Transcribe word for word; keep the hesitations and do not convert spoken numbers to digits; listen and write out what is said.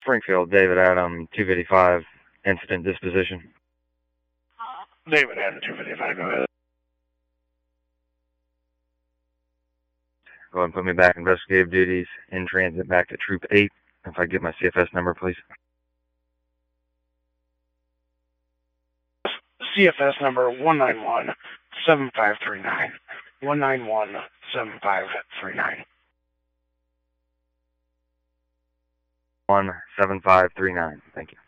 Springfield, David Adam, two fifty-five, incident disposition. David Adam, two fifty-five, go ahead. Go ahead and put me back in investigative duties, in transit back to Troop eight. If I get my C F S number, please. C F S number one nine one seven five three nine. one nine one seven five three nine. one seven five three nine. Thank you.